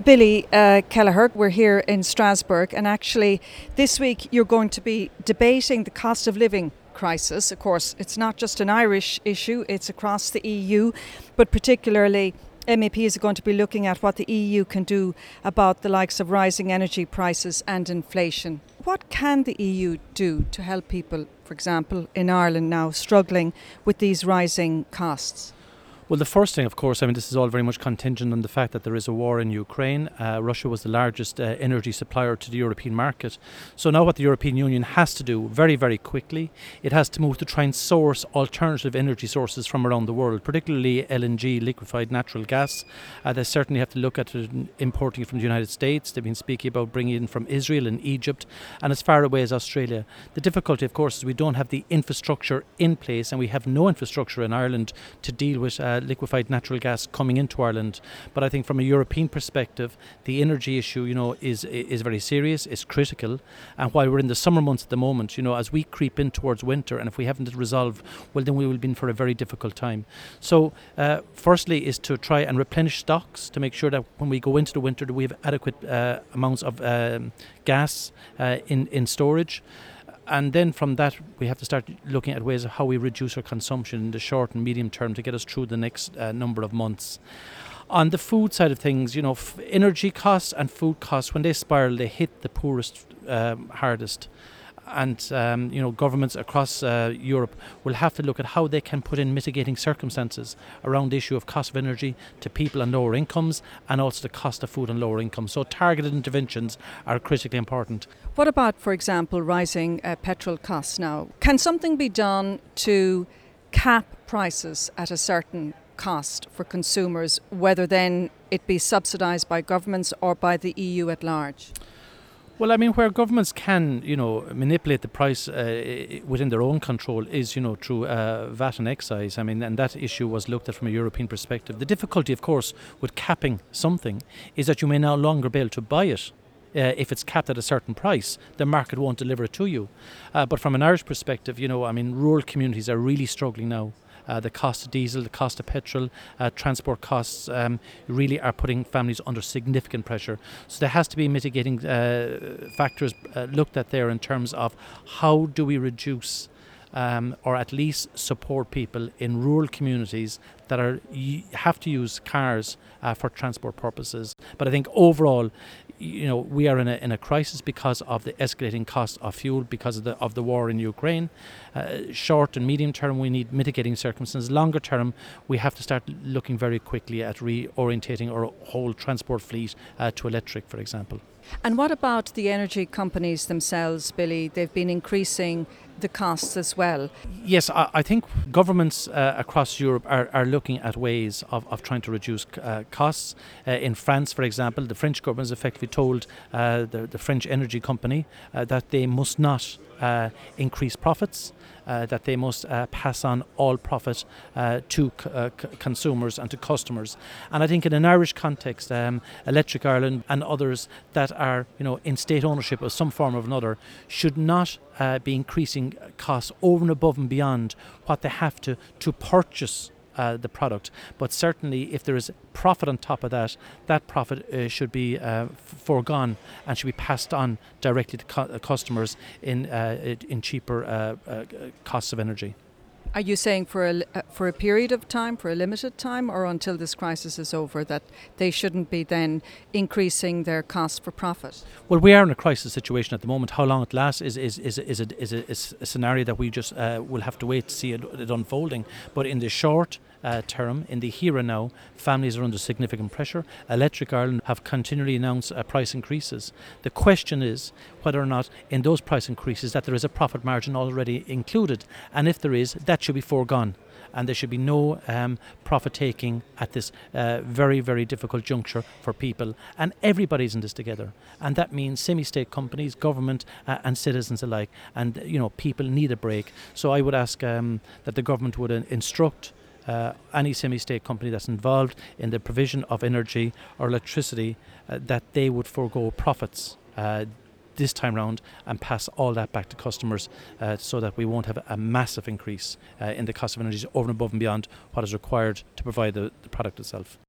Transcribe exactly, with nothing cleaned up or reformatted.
Billy uh, Kelleher, we're here in Strasbourg, and actually this week you're going to be debating the cost of living crisis. Of course, it's not just an Irish issue, it's across the E U, but particularly M E Ps are going to be looking at what the E U can do about the likes of rising energy prices and inflation. What can the E U do to help people, for example, in Ireland now struggling with these rising costs? Well, the first thing, of course, I mean, this is all very much contingent on the fact that there is a war in Ukraine. Uh, Russia was the largest uh, energy supplier to the European market. So now what the European Union has to do very, very quickly, it has to move to try and source alternative energy sources from around the world, particularly L N G, liquefied natural gas. Uh, they certainly have to look at it, importing it from the United States. They've been speaking about bringing it in from Israel and Egypt and as far away as Australia. The difficulty, of course, is we don't have the infrastructure in place, and we have no infrastructure in Ireland to deal with uh, liquefied natural gas coming into Ireland. But I think from a European perspective, the energy issue, you know, is is very serious, is critical. And while we're in the summer months at the moment, you know, as we creep in towards winter, and if we haven't it resolved, well, then we will be in for a very difficult time. So, uh, firstly, is to try and replenish stocks to make sure that when we go into the winter, that we have adequate uh, amounts of um, gas uh, in in storage. And then from that, we have to start looking at ways of how we reduce our consumption in the short and medium term to get us through the next uh, number of months. On the food side of things, you know, f- energy costs and food costs, when they spiral, they hit the poorest um, hardest. And, um, you know, governments across uh, Europe will have to look at how they can put in mitigating circumstances around the issue of cost of energy to people on lower incomes, and also the cost of food on lower incomes. So targeted interventions are critically important. What about, for example, rising uh, petrol costs now? Can something be done to cap prices at a certain cost for consumers, whether then it be subsidised by governments or by the E U at large? Well, I mean, where governments can, you know, manipulate the price uh, within their own control is, you know, through uh, V A T and excise. I mean, and that issue was looked at from a European perspective. The difficulty, of course, with capping something is that you may no longer be able to buy it. Uh, if it's capped at a certain price, the market won't deliver it to you. Uh, but from an Irish perspective, you know, I mean, rural communities are really struggling now. Uh, the cost of diesel, the cost of petrol, uh, transport costs um, really are putting families under significant pressure. So there has to be mitigating uh, factors uh, looked at there in terms of how do we reduce um, or at least support people in rural communities that are have to use cars uh, for transport purposes. But I think overall, you know, we are in a in a crisis because of the escalating cost of fuel, because of the of the war in Ukraine. Uh, short and medium term, we need mitigating circumstances. Longer term, we have to start looking very quickly at reorientating our whole transport fleet uh, to electric, for example. And what about the energy companies themselves, Billy? They've been increasing the costs as well. Yes, I, I think governments uh, across Europe are, are looking at ways of, of trying to reduce uh, costs. Uh, in France, for example, the French government has effectively told uh, the, the French energy company uh, that they must not uh, increase profits, uh, that they must uh, pass on all profit uh, to c- uh, c- consumers and to customers. And I think in an Irish context, um, Electric Ireland and others that are, you know, in state ownership of some form or another should not uh, be increasing costs over and above and beyond what they have to to purchase Uh, the product. But certainly if there is profit on top of that, that profit uh, should be uh, foregone and should be passed on directly to co- customers in uh, in cheaper uh, uh, costs of energy. Are you saying for a, uh, for a period of time, for a limited time, or until this crisis is over, that they shouldn't be then increasing their cost for profit? Well, we are in a crisis situation at the moment. How long it lasts is is is is a, is a, is a scenario that we just uh, will have to wait to see it, it unfolding. But in the short uh, term, in the here and now, families are under significant pressure. Electric Ireland have continually announced uh, price increases. The question is whether or not in those price increases that there is a profit margin already included, and if there is, that should be foregone. And there should be no um, profit taking at this uh, very, very difficult juncture for people. And everybody's in this together. And that means semi-state companies, government uh, and citizens alike. And, you know, people need a break. So I would ask um, that the government would uh, instruct uh, any semi-state company that's involved in the provision of energy or electricity uh, that they would forego profits uh, this time round and pass all that back to customers uh, so that we won't have a massive increase uh, in the cost of energy over and above and beyond what is required to provide the, the product itself.